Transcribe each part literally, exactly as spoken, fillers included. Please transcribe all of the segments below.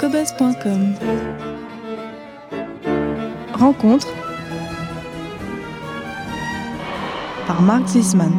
cobuzz point com. Rencontre par Marc Zisman.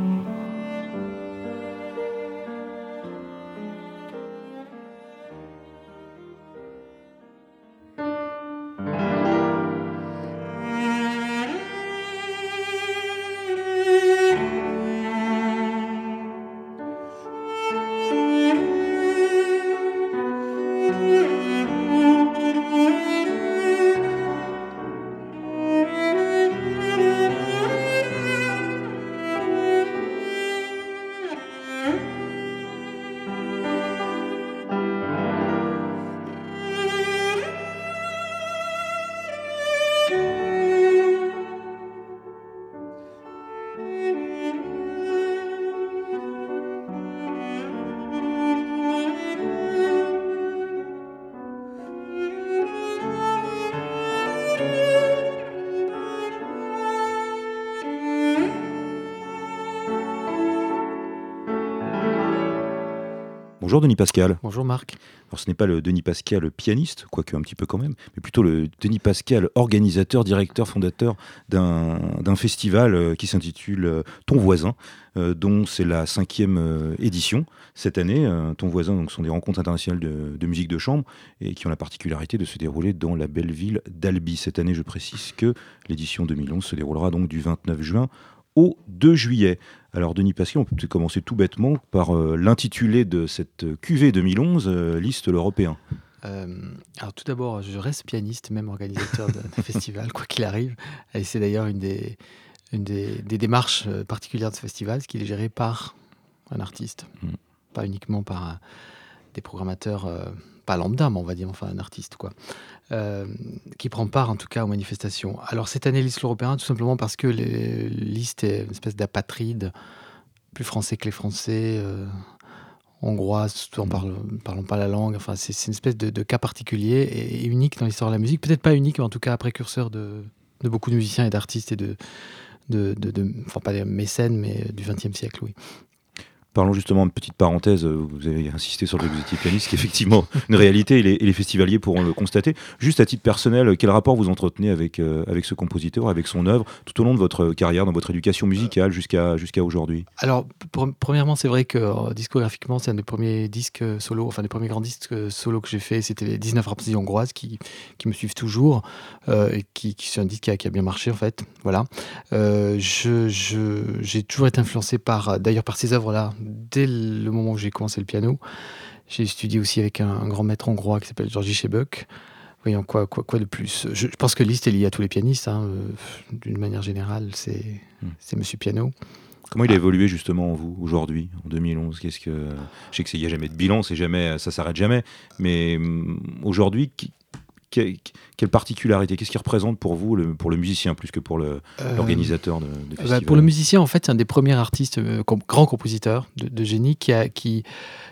Bonjour Denis Pascal. Bonjour Marc. Alors ce n'est pas le Denis Pascal pianiste, quoique un petit peu quand même, mais plutôt le Denis Pascal organisateur, directeur, fondateur d'un, d'un festival euh, qui s'intitule euh, Ton Voisin, euh, dont c'est la cinquième euh, édition cette année. Euh, Ton Voisin, donc, sont des rencontres internationales de, de musique de chambre et qui ont la particularité de se dérouler dans la belle ville d'Albi. Cette année, je précise que l'édition deux mille onze se déroulera donc du vingt-neuf juin au deux juillet. Alors Denis Pascal, on peut peut-être commencer tout bêtement par euh, l'intitulé de cette cuvée deux mille onze, euh, Liste l'Européen. Euh, alors tout d'abord, je reste pianiste, même organisateur d'un festival, quoi qu'il arrive. Et c'est d'ailleurs une des, une des, des démarches particulières de ce festival, ce qui est géré par un artiste, mmh. pas uniquement par euh, des programmateurs, euh, pas lambda, mais on va dire enfin un artiste, quoi. Euh, qui prend part en tout cas aux manifestations. Alors cette année, Liste l'Européen, tout simplement parce que les, Liste est une espèce d'apatride, plus français que les Français, euh, hongroise, tout en parlant, parlant pas la langue. Enfin, c'est, c'est une espèce de, de cas particulier et, et unique dans l'histoire de la musique. Peut-être pas unique, mais en tout cas précurseur de, de beaucoup de musiciens et d'artistes et de, de, de, de enfin pas des mécènes, mais du vingtième siècle, oui. Parlons justement, une petite parenthèse, vous avez insisté sur le fait que vous étiez pianiste, qui est effectivement une réalité, et les, et les festivaliers pourront le constater. Juste à titre personnel, quel rapport vous entretenez avec, euh, avec ce compositeur, avec son œuvre, tout au long de votre carrière, dans votre éducation musicale, jusqu'à, jusqu'à aujourd'hui ? Alors, pour, premièrement, c'est vrai que euh, discographiquement, c'est un des premiers disques solo, enfin des premiers grands disques solo que j'ai fait, c'était les dix-neuf Rhapsodies hongroises qui, qui me suivent toujours, euh, et qui, qui c'est un disque qui a, qui a bien marché, en fait. Voilà. Euh, je, je, j'ai toujours été influencé par, d'ailleurs, par ces œuvres-là. Dès le moment où j'ai commencé le piano, j'ai étudié aussi avec un, un grand maître hongrois qui s'appelle György Sebök. Voyons, quoi, quoi, quoi de plus ? je, je pense que Liszt est lié à tous les pianistes, hein, euh, d'une manière générale, c'est, hmm. c'est Monsieur Piano. Comment il a évolué justement en vous aujourd'hui, en deux mille onze ? Qu'est-ce que je sais qu'il n'y a jamais de bilan, c'est jamais, ça s'arrête jamais, mais hum, aujourd'hui, qui, qui, quelle particularité, qu'est-ce qu'il représente pour vous, le, pour le musicien, plus que pour le, euh, l'organisateur de, de festival ? Bah pour le musicien, en fait, c'est un des premiers artistes, euh, com- grand compositeur de, de génie qui a... Qui,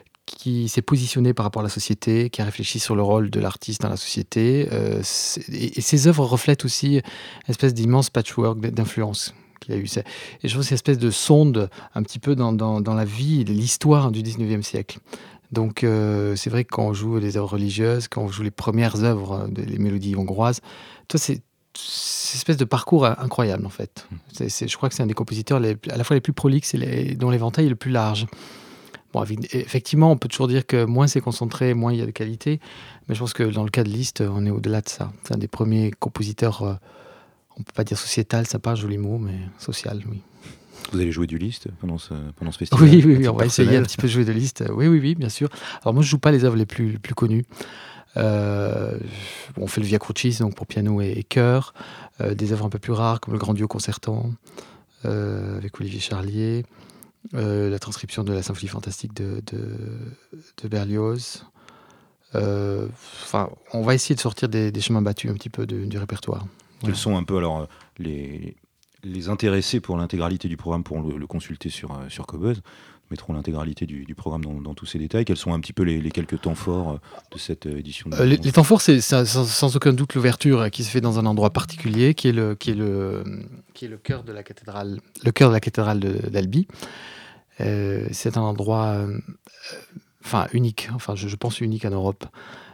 qui s'est positionné par rapport à la société, qui a réfléchi sur le rôle de l'artiste dans la société. Euh, et, et ses œuvres reflètent aussi une espèce d'immense patchwork d'influence qu'il a eu. Et je trouve que c'est une espèce de sonde un petit peu dans, dans, dans la vie et l'histoire du dix-neuvième siècle. Donc euh, c'est vrai que quand on joue les œuvres religieuses, quand on joue les premières œuvres, les mélodies hongroises, toi c'est c'est une espèce de parcours incroyable en fait. C'est, c'est, je crois que c'est un des compositeurs les, à la fois les plus prolixes et les, dont l'éventail est le plus large. Bon, effectivement, on peut toujours dire que moins c'est concentré, moins il y a de qualité. Mais je pense que dans le cas de Liszt, on est au-delà de ça. C'est un des premiers compositeurs, euh, on ne peut pas dire sociétal, ça pas un joli mot, mais social, oui. Vous allez jouer du Liszt pendant ce, pendant ce festival ? Oui, oui, oui on va essayer un petit peu de jouer de Liszt. Oui, oui, oui, bien sûr. Alors moi, je ne joue pas les œuvres les plus, les plus connues. Euh, on fait le Via Crucis, donc pour piano et, et chœur. Euh, des œuvres un peu plus rares, comme le Grand Duo concertant, euh, avec Olivier Charlier. Euh, la transcription de la symphonie fantastique de, de, de Berlioz. Euh, enfin, on va essayer de sortir des, des chemins battus un petit peu de, du répertoire. Quels voilà. sont un peu alors les, les intéressés pour l'intégralité du programme pourront le, le consulter sur, sur Cobuzz. Nous mettrons l'intégralité du, du programme dans, dans tous ses détails. Quels sont un petit peu les, les quelques temps forts de cette édition de euh, les, les temps forts, c'est, c'est sans, sans aucun doute l'ouverture qui se fait dans un endroit particulier, qui est le, qui est le, qui est le cœur de la cathédrale, le cœur de la cathédrale de, d'Albi. Euh, c'est un endroit, euh, enfin unique. Enfin, je, je pense unique en Europe.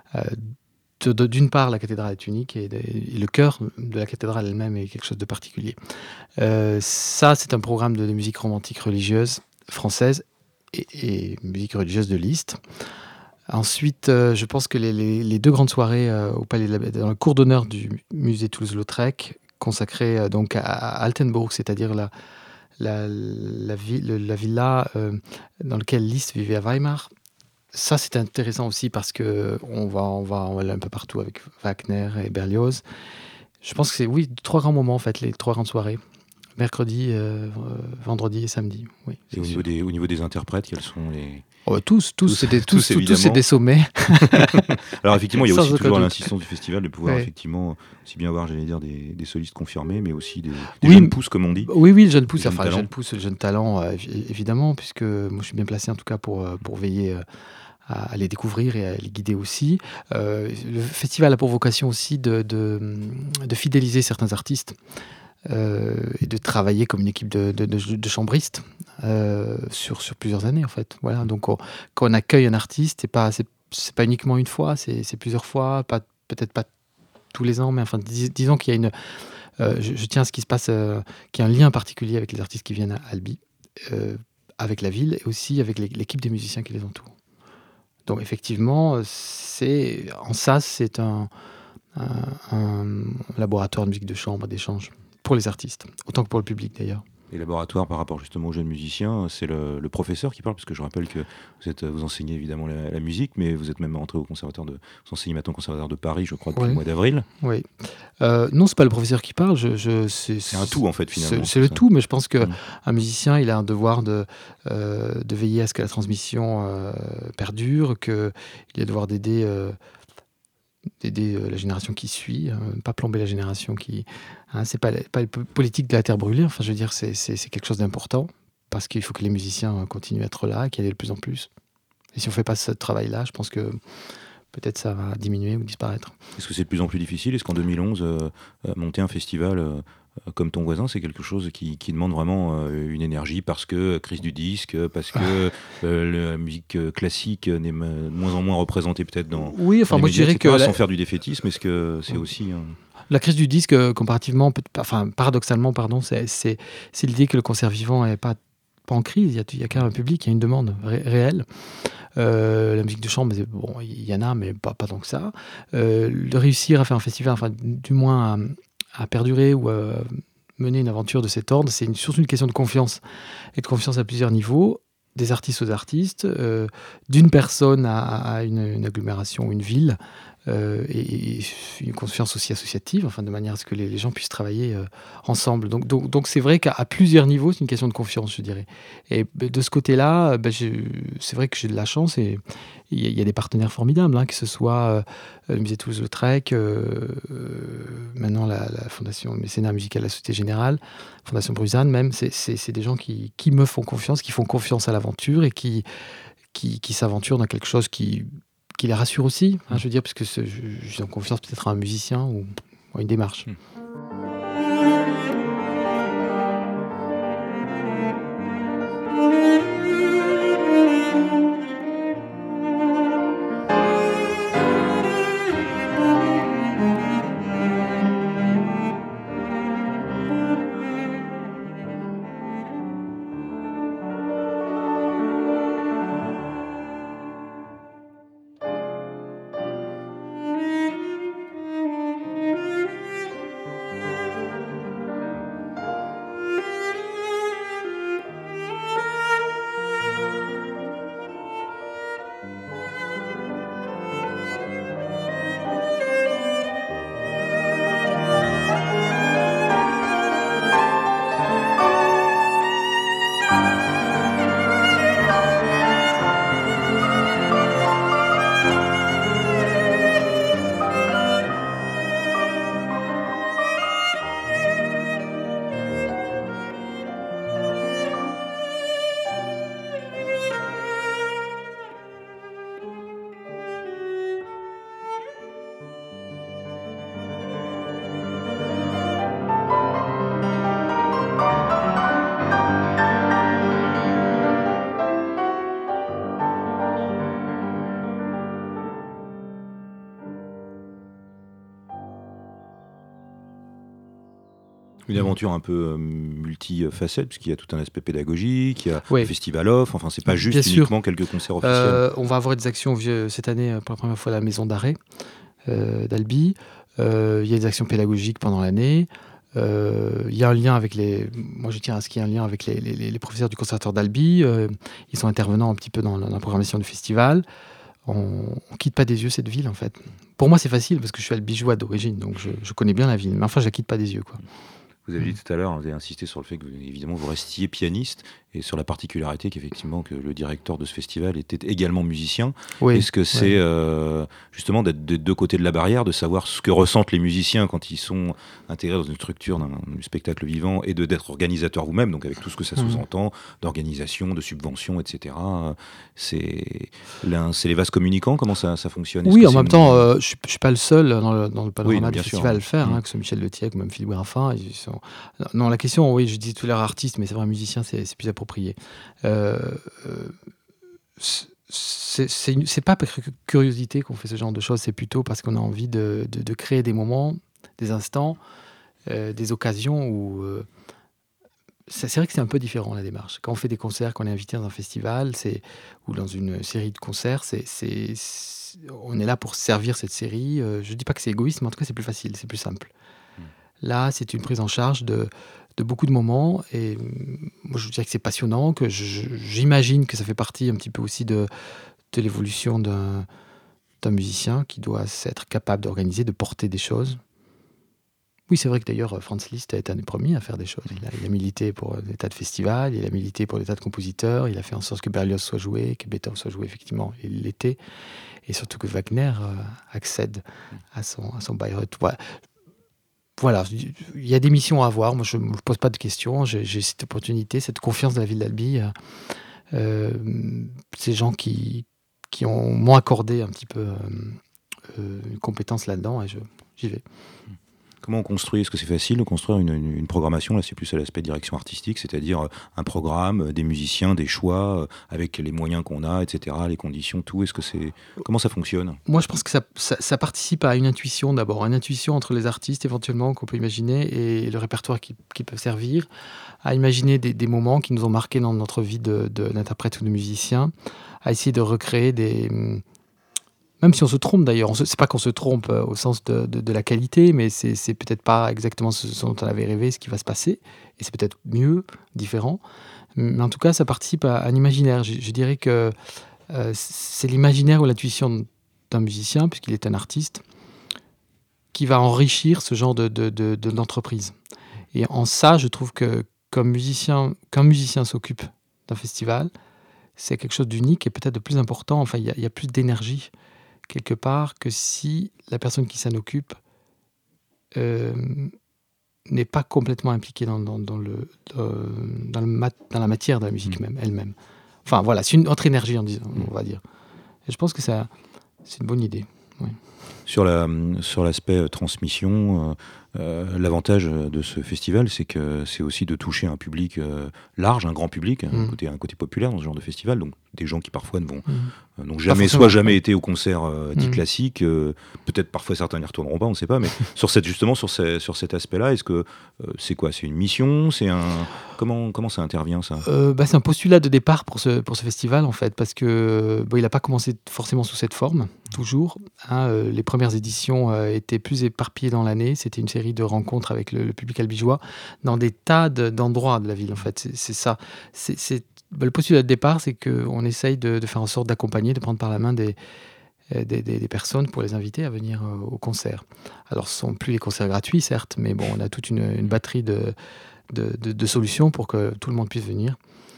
Euh, de- de- D'une part, la cathédrale est unique et, de- et le cœur de la cathédrale elle-même est quelque chose de particulier. Euh, ça, c'est un programme de, de musique romantique religieuse française et, et musique religieuse de Liszt. Ensuite, euh, je pense que les, les- les deux grandes soirées euh, au Palais de la dans le cours d'honneur du musée Toulouse-Lautrec, consacrées euh, donc à, à Altenburg, c'est-à-dire la, la, la, ville- la villa euh, dans laquelle Liszt vivait à Weimar. Ça, c'est intéressant aussi parce que on va, on va, on va aller un peu partout avec Wagner et Berlioz. Je pense que c'est, oui, trois grands moments en fait, les trois grandes soirées. Mercredi, euh, euh, vendredi et samedi. Oui, Et c'est au niveau, sûr. des, au niveau des interprètes, quels sont les... Oh, bah, tous, tous, Tous, c'est des, tous, tous, tous, tous, c'est évidemment. des sommets. Alors effectivement, il y a Sans aussi aucun toujours doute. l'insistance du festival de pouvoir Ouais. effectivement aussi bien avoir, j'allais dire, des, des solistes confirmés, mais aussi des, des Oui, jeunes m- pousses, comme on dit. Oui, oui, le jeune pousse, Des jeunes enfin, le talents. jeune pousse, le jeune talent, euh, évi- évidemment, puisque moi je suis bien placé en tout cas pour, euh, pour veiller euh, à, à les découvrir et à les guider aussi. Euh, le festival a pour vocation aussi de, de, de fidéliser certains artistes euh, et de travailler comme une équipe de, de, de- de chambristes euh, sur, sur plusieurs années en fait. Voilà, donc on- quand on accueille un artiste, c'est pas, c'est, c'est pas uniquement une fois, c'est, c'est plusieurs fois, pas, peut-être pas tous les ans, mais enfin dis- disons qu'il y a une euh, je, je tiens à ce qui se passe, euh, qu'il y a un lien particulier avec les artistes qui viennent à Albi, euh, avec la ville et aussi avec les- l'équipe des musiciens qui les entourent. Donc effectivement, euh, c'est, en ça, c'est un, un- un laboratoire de musique de chambre, d'échange, pour les artistes, autant que pour le public d'ailleurs. Les laboratoires par rapport justement aux jeunes musiciens, c'est le, le professeur qui parle, parce que je rappelle que vous, êtes, vous enseignez évidemment la, la musique, mais vous êtes même entré au conservatoire de, vous enseignez maintenant au conservatoire de Paris, je crois, depuis Oui. le mois d'avril. Oui. Euh, non, c'est pas le professeur qui parle. Je, je, c'est, C'est un tout en fait finalement. C'est, c'est le ça. tout, mais je pense qu'un Mmh. musicien, il a un devoir de, euh, de veiller à ce que la transmission euh, perdure, qu'il a le devoir d'aider, euh, d'aider euh, la génération qui suit, hein, pas plomber la génération qui. Hein, c'est pas, la- pas la politique de la terre brûlée. Enfin, je veux dire, c'est, c'est, c'est quelque chose d'important parce qu'il faut que les musiciens continuent à être là, qu'il y ait de plus en plus. Et si on fait pas ce travail-là, je pense que peut-être ça va diminuer ou disparaître. Est-ce que c'est de plus en plus difficile? Est-ce qu'en deux mille onze, euh, euh, monter un festival euh, euh, comme Ton Voisin, c'est quelque chose qui, qui demande vraiment euh, une énergie parce que euh, crise du disque, parce que euh, la musique euh, classique n'est ma- de moins en moins représentée peut-être dans, Oui, enfin, dans les moi médias, je dirais et cetera, que la, sans faire du défaitisme. Est-ce que c'est aussi... un- la crise du disque, euh, comparativement, peut- enfin, paradoxalement, pardon, c'est, c'est, c'est l'idée que le concert vivant n'est pas, pas en crise. Il y a, il y a quand même un public, il y a une demande ré- réelle. Euh, la musique de chambre, c'est- bon, il y en a, mais pas, pas tant que ça. Euh, de réussir à faire un festival, enfin, du moins à, à perdurer ou à mener une aventure de cet ordre, c'est une, surtout une question de confiance. Et de confiance à plusieurs niveaux, des artistes aux artistes, euh, d'une personne à, à une, une agglomération, une ville, euh, et, et une confiance aussi associative, enfin, de manière à ce que les, les gens puissent travailler euh, ensemble. Donc, donc, donc c'est vrai qu'à à plusieurs niveaux, c'est une question de confiance, je dirais. Et ben, de ce côté-là, ben, j'ai- c'est vrai que j'ai de la chance et il y, a- il y a des partenaires formidables, hein, que ce soit euh, le musée Toulouse-Lautrec, euh, euh, maintenant la, la Fondation Mécénat Musical de la Société Générale, Fondation Bruzane même, c'est, c'est, c'est des gens qui, qui me font confiance, qui font confiance à l'aventure et qui, qui, qui s'aventurent dans quelque chose qui, qui les rassure aussi, hein, je veux dire, parce que c'est- je- j'ai confiance peut-être à un musicien ou à une démarche. Mm. Une aventure un peu euh, multifacette, puisqu'il y a tout un aspect pédagogique, il y a Oui. le festival off, enfin c'est pas juste Bien sûr. uniquement quelques concerts officiels. Euh, on va avoir des actions vieux- cette année euh, pour la première fois à la maison d'arrêt euh, d'Albi. Euh, Il y a des actions pédagogiques pendant l'année. Euh, Il y a un lien avec les. Moi, je tiens à ce qu'il y ait un lien avec les, les- les professeurs du conservatoire d'Albi. Euh, ils sont intervenants un petit peu dans la, dans la programmation du festival. On ne quitte pas des yeux cette ville, en fait. Pour moi, c'est facile parce que je suis albigeois d'origine, donc je, je connais bien la ville. Mais enfin, je la quitte pas des yeux, quoi. Vous avez dit tout à l'heure, vous avez insisté sur le fait que vous, évidemment vous restiez pianiste et sur la particularité qu'effectivement que le directeur de ce festival était également musicien. Oui. Est-ce que c'est Ouais. euh, justement d'être des deux côtés de la barrière, de savoir ce que ressentent les musiciens quand ils sont intégrés dans une structure d'un du spectacle vivant et de d'être organisateur vous-même, donc avec tout ce que ça Mhm. sous-entend, d'organisation, de subvention, et cetera. C'est l'un- c'est les vases communicants, comment ça, ça fonctionne? Est-ce Oui, que en c'est même une- temps, euh, je ne suis, je suis pas le seul dans le, dans le panorama non, du bien sûr, festival à le faire, ouais. hein, que ce soit Michel Le Thiec ou même Philippe Raffin. Ils sont... Non, la question, oui, je dis tout l'air artiste, mais c'est vrai, musicien, c'est c'est plus approprié. Euh, euh, c'est c'est une- c'est pas par cu- curiosité qu'on fait ce genre de choses, c'est plutôt parce qu'on a envie de, de- de créer des moments, des instants, euh, des occasions où. euh, c'est c'est vrai que c'est un peu différent la démarche. Quand on fait des concerts, quand on est invité dans un festival, c'est ou dans une série de concerts, c'est c'est- c'est- on est là pour servir cette série. Euh, je dis pas que c'est égoïste, mais en tout cas c'est plus facile, c'est plus simple. Mm. Là, c'est une prise en charge de, de beaucoup de moments et hum, moi je dirais que c'est passionnant, que je- j'imagine que ça fait partie un petit peu aussi de, de l'évolution d'un d'un musicien qui doit être capable d'organiser, de porter des choses. Oui, c'est vrai que d'ailleurs, Franz Liszt a été un des premiers à faire des choses. Il a, il a milité pour des tas de festivals, il a milité pour des tas de compositeurs, il a fait en sorte que Berlioz soit joué, que Beethoven soit joué, effectivement, il l'était, et surtout que Wagner euh, accède à son, à son Bayreuth. Voilà. Voilà, il y a des missions à avoir. Moi, je ne me pose pas de questions. J'ai j'ai cette opportunité, cette confiance de la ville d'Albi. Euh, euh, ces gens qui, qui ont m'ont accordé un petit peu euh, euh, une compétence là-dedans, et je- j'y vais. Comment on construit? Est-ce que c'est facile de construire une, une- une programmation? Là, c'est plus à l'aspect direction artistique, c'est-à-dire euh, un programme, euh, des musiciens, des choix, euh, avec les moyens qu'on a, et cetera, les conditions, tout. Est-ce que c'est comment ça fonctionne? Moi, je pense que ça, ça- ça participe à une intuition d'abord, une intuition entre les artistes éventuellement qu'on peut imaginer et le répertoire qui, qui peut servir, à imaginer des, des moments qui nous ont marqués dans notre vie de- de- d'interprète ou de musicien, à essayer de recréer des... Même si on se trompe d'ailleurs, on se- c'est pas qu'on se trompe euh, au sens de, de- de la qualité, mais c'est c'est peut-être pas exactement ce, ce dont on avait rêvé, ce qui va se passer, et c'est peut-être mieux, différent. Mais en tout cas, ça participe à, à un imaginaire. Je, je dirais que euh, c'est l'imaginaire ou l'intuition d'un musicien, puisqu'il est un artiste, qui va enrichir ce genre de, de- de- de- d'entreprise. Et en ça, je trouve que comme musicien, qu'un musicien s'occupe d'un festival, c'est quelque chose d'unique et peut-être de plus important. Enfin, il y, a- il y a plus d'énergie quelque part que si la personne qui s'en occupe euh, n'est pas complètement impliquée dans, dans- dans le, euh, dans, le mat- dans la matière de la musique Mm. même, elle-même. Enfin, voilà, c'est une autre énergie, en disant, Mm. on va dire. Et je pense que ça, c'est une bonne idée. Sur la, sur l'aspect euh, transmission, euh, euh, l'avantage de ce festival, c'est que c'est aussi de toucher un public euh, large, un grand public, un, Mm. côté, un côté populaire dans ce genre de festival. Donc des gens qui parfois ne vont, Mm. euh, n'ont jamais, forcément, soit jamais ouais. été au concert euh, dit Mm. classique, euh, peut-être parfois certains n'y retourneront pas, on ne sait pas. Mais sur cette, justement sur, ces, sur cet aspect-là, est-ce que euh, c'est quoi? C'est une mission? C'est un comment comment ça intervient ça? Euh, bah, c'est un postulat de départ pour ce, pour ce festival, en fait, parce que bon, il n'a pas commencé forcément sous cette forme, toujours. Hein, euh, les premières éditions euh, étaient plus éparpillées dans l'année. C'était une série de rencontres avec le, le public albigeois dans des tas de- d'endroits de la ville, en fait. C'est c'est ça. C'est, c'est- bah, le postulat de départ, c'est qu'on essaye de, de faire en sorte d'accompagner, de prendre par la main des, euh, des, des- des personnes pour les inviter à venir euh, au concert. Alors, ce ne sont plus les concerts gratuits, certes, mais bon, on a toute une, une batterie de, de, de- de solutions pour que tout le monde puisse venir.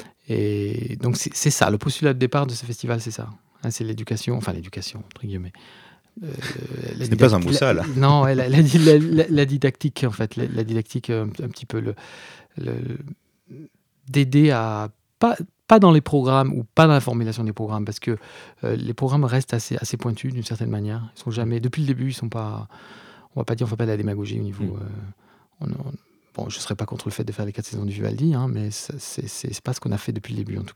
Et donc, c'est c'est ça, le postulat de départ de ce festival, c'est ça. Hein, c'est l'éducation, enfin l'éducation, entre guillemets. Euh, la Ce n'est pas didac- un moussa, là. la- Non, ouais, la, la- la- la- la didactique, en fait. La, la didactique, euh, un, petit peu, le, le- d'aider à... Pas, pas dans les programmes ou pas dans la formulation des programmes, parce que euh, les programmes restent assez, assez pointus d'une certaine manière. Ils sont jamais, depuis le début, ils sont pas... On va pas dire, on fait pas de la démagogie au niveau... Mm. euh, on- on- bon, je serais pas contre le fait de faire les quatre saisons du Vivaldi, hein, mais ça, c'est, c'est, c'est pas ce qu'on a fait depuis le début, en tout cas.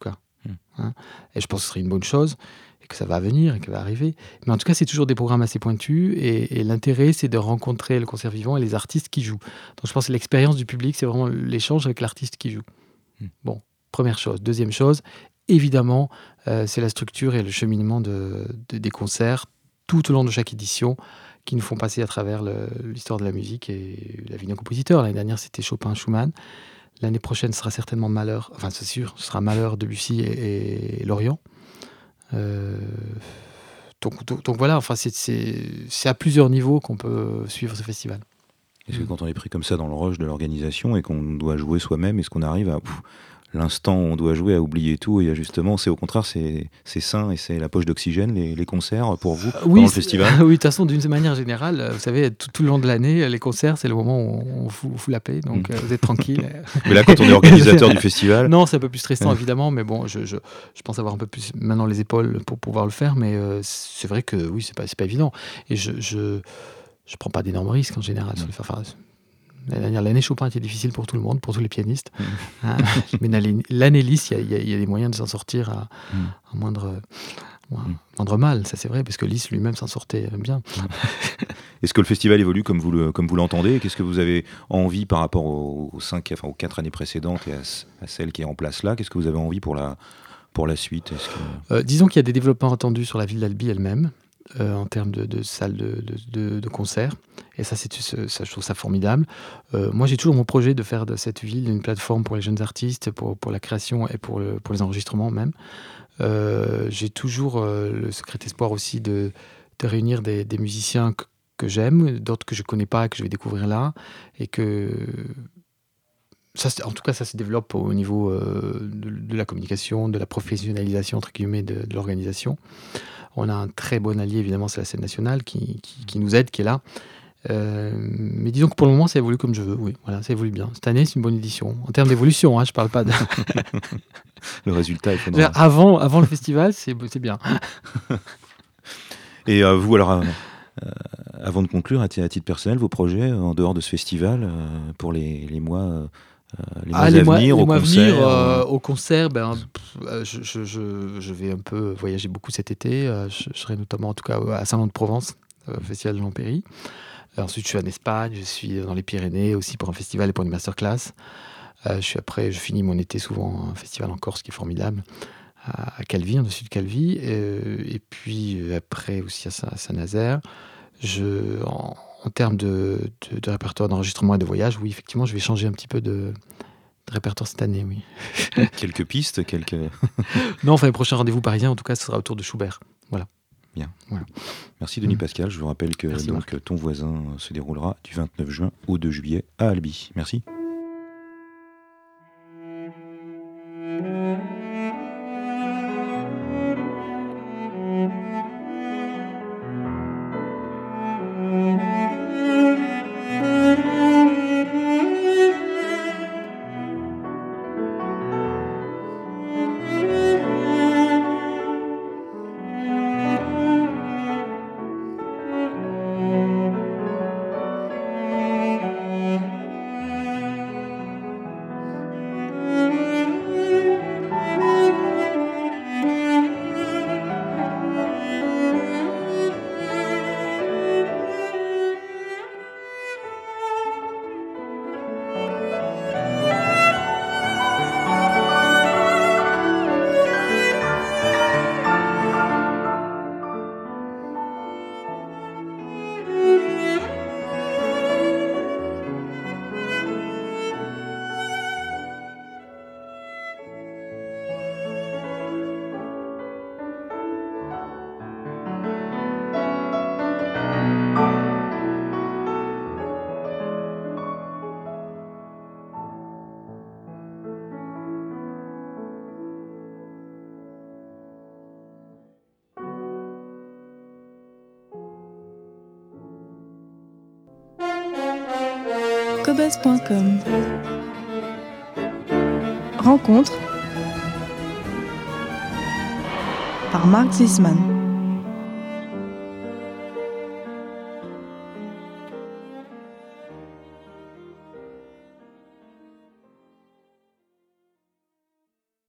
Mmh. Hein, et je pense que ce serait une bonne chose, et que ça va venir, et que ça va arriver. Mais en tout cas, c'est toujours des programmes assez pointus, et, et l'intérêt, c'est de rencontrer le concert vivant et les artistes qui jouent. Donc je pense que l'expérience du public, c'est vraiment l'échange avec l'artiste qui joue. Mmh. Bon, première chose. Deuxième chose, évidemment, euh, c'est la structure et le cheminement de, de, des concerts tout au long de chaque édition, qui nous font passer à travers le, l'histoire de la musique et la vie d'un compositeur. L'année dernière, c'était Chopin, Schumann. L'année prochaine, ce sera certainement Mahler, enfin c'est sûr, ce sera Mahler, Debussy et, et Lorient. Euh, donc, donc, donc voilà, enfin, c'est, c'est, c'est à plusieurs niveaux qu'on peut suivre ce festival. Est-ce que quand on est pris comme ça dans le rush de l'organisation et qu'on doit jouer soi-même, est-ce qu'on arrive à... Pff, l'instant où on doit jouer à oublier tout, et justement, c'est au contraire, c'est, c'est sain et c'est la poche d'oxygène, les, les concerts pour vous, euh, oui, pendant le festival? Oui, de toute façon, d'une manière générale, vous savez, tout, tout le long de l'année, les concerts, c'est le moment où on fout, fout la paix, donc mmh. vous êtes tranquille. Mais là, quand on est organisateur du festival... Non, c'est un peu plus stressant, ouais. évidemment, mais bon, je, je, je pense avoir un peu plus maintenant les épaules pour pouvoir le faire, mais euh, c'est vrai que oui, c'est pas, c'est pas évident. Et je, je, je prends pas d'énormes risques en général mmh. sur le faire. Enfin, l'année Chopin était difficile pour tout le monde, pour tous les pianistes. Mmh. Hein, mais l'année lisse, il y, y, y a des moyens de s'en sortir à, mmh. à moindre, à mmh. moindre mal, ça c'est vrai, parce que Lys lui-même s'en sortait bien. Mmh. Est-ce que le festival évolue comme vous, le, comme vous l'entendez? Qu'est-ce que vous avez envie par rapport aux, aux, cinq, enfin, aux quatre années précédentes et à, à celle qui est en place là? Qu'est-ce que vous avez envie pour la, pour la suite? Est-ce que... euh, Disons qu'il y a des développements attendus sur la ville d'Albi elle-même. Euh, en termes de, de salles de, de, de, de concert. Et ça, c'est, ça, je trouve ça formidable. Euh, moi, j'ai toujours mon projet de faire de cette ville une plateforme pour les jeunes artistes, pour, pour la création et pour, le, pour les enregistrements même. Euh, j'ai toujours euh, le secret espoir aussi de, de réunir des, des musiciens que, que j'aime, d'autres que je ne connais pas et que je vais découvrir là. Et que... Ça, en tout cas, ça se développe au niveau euh, de, de la communication, de la professionnalisation, entre guillemets, de, de l'organisation. On a un très bon allié, évidemment, c'est la scène nationale qui, qui, qui nous aide, qui est là. Euh, mais disons que pour le moment, ça évolue comme je veux. Oui, voilà, ça évolue bien. Cette année, c'est une bonne édition. En termes d'évolution, hein, je ne parle pas de... Le résultat est phénoménal. Avant, avant le festival, c'est, c'est bien. Et euh, vous, alors, euh, euh, avant de conclure, à, t- à titre personnel, vos projets euh, en dehors de ce festival, euh, pour les, les mois... Euh, les mois ah, à les venir, mois, les au mois concert, venir, euh, euh... au concert, ben, pff, je, je, je, je vais un peu voyager beaucoup cet été. Euh, je, je serai notamment, en tout cas, à Salon de Provence, euh, festival de l'Empéry. Euh, ensuite, je suis en Espagne, je suis dans les Pyrénées aussi pour un festival et pour une masterclass. Euh, je suis après, je finis mon été souvent un festival en Corse qui est formidable, à, à Calvi, en dessus de Calvi. Euh, et puis après aussi à Saint-Nazaire. Je, en, en termes de, de, de répertoire d'enregistrement et de voyage, oui, effectivement, je vais changer un petit peu de, de répertoire cette année, oui. Quelques pistes, quelques... Non, enfin, le prochain rendez-vous parisien, en tout cas, ce sera autour de Schubert. Voilà. Bien. Voilà. Merci Denis mmh. Pascal. Je vous rappelle que Merci, donc, Ton voisin se déroulera du vingt-neuf juin au deux juillet à Albi. Merci. Cobuzz point com. Rencontre par Marc Zisman.